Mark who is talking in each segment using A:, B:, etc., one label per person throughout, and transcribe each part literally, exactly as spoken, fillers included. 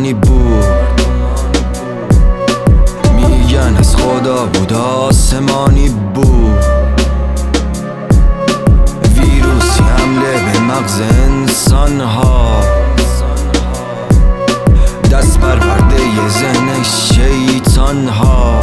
A: مردمانی بود، میگن از خدا بود آسمانی بود. ویروسی حمله به مغز انسان ها، دست برورده ذهن شیطان ها.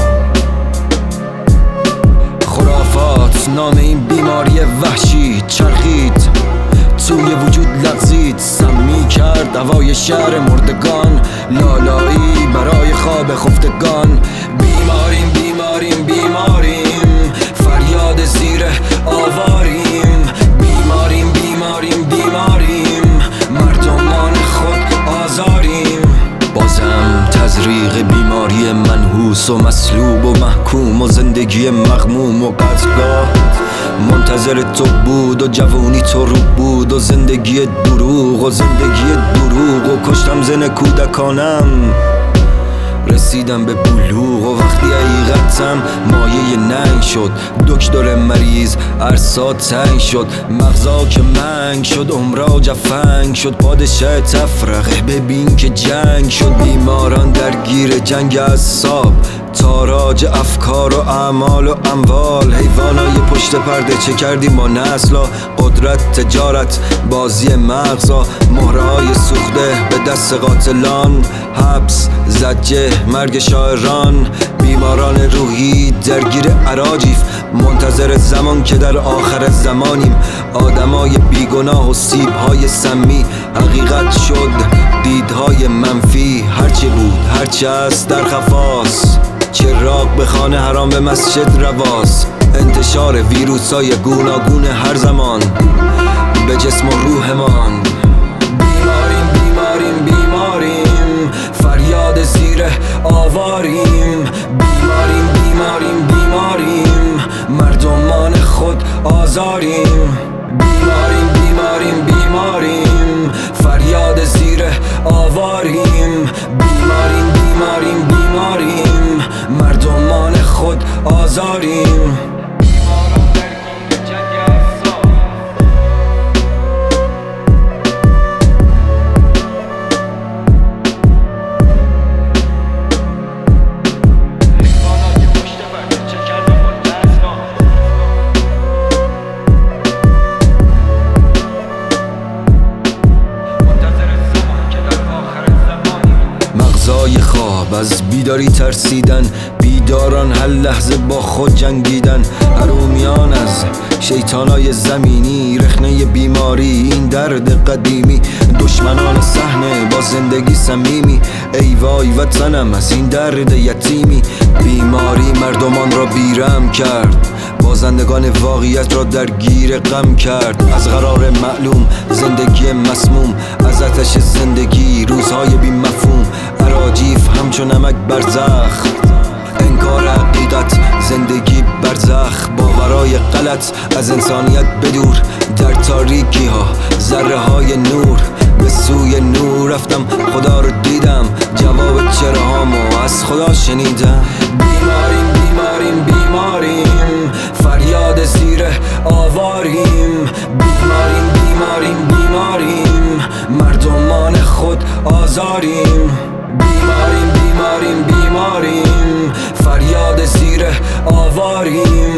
A: خرافات نام این بیماری وحشی چرخید، توی وجود لغزید، سمی کرد هوای شهر مردگان. لالایی برای خواب خفتگان. بیماریم بیماریم بیماریم، فریاد زیر آواریم. بیماریم بیماریم بیماریم، مردمان خود آزاریم. بازم تزریق بیماری منحوس و مسلوب و محکوم و زندگی مغموم و قتلگاه منتظر تو بود و جوانی تو رو بود و زندگی دروغ و زندگی دروغ و کشتم زن کودکانم. رسیدم به بلوغ و وقتی حقیقتم مایه ننگ شد، دکتر مریض عرصا تنگ شد، مغزا که منگ شد، عمرا جفنگ شد، پادشاه تفرقه ببین که جنگ شد. بیماران درگیر جنگ اعصاب، تاراج افکار و اعمال و اموال. حیوانای پشت پرده چه کردیم با نسلا، قدرت تجارت بازی مغزا. مهرهای سوخته به دست قاتلان، حبس زجه مرگ شاعران. بیماران روحی درگیر اراجیف، منتظر زمان که در آخر زمانیم. آدمای بیگناه و سیبهای سمی، حقیقت شد دیدهای منفی. هرچه بود هرچه است در خفاست، چراغ به خانه حرام به مسجد رواست. انتشار ویروس های گوناگون هر زمان به جسم و روحمان. بیماریم بیماریم بیماریم، فریاد زیر آواریم. بیماریم بیماریم بیماریم، مردمان خود آزاریم. بیماریم بیماریم بیماریم، فریاد زیر آواریم. بیماریم بیماریم بیماریم، مردمان خود آزاریم. مغزای خواب از بیداری ترسیدن، بیداران هر لحظه با خود جنگیدن. حرومیان از شیطانای زمینی، رخنه بیماری این درد قدیمی. دشمنان صحنه با زندگی صمیمی، ای وای وطنم از این درد یتیمی. بیماری مردمان را بیرم کرد، بازندگان واقعیت را درگیر غم کرد. از قرار معلوم زندگی مسموم، از آتش زندگی روزهای بی مفهوم. اراجیف همچو نمک برزخ، انکار حقیقت زندگی برزخ. باورای غلط از انسانیت بدور، در تاریکی ها ذره های نور. به سوی نور رفتم خدا رو دیدم، جواب چراهامو از خدا شنیدم. بیماریم بیماریم بیماریم، فریاد زیر آواریم. بیماریم بیماریم بیماریم، مردمان خود آزاریم. بیماریم بیماریم بیماریم، فریاد زیر آواریم.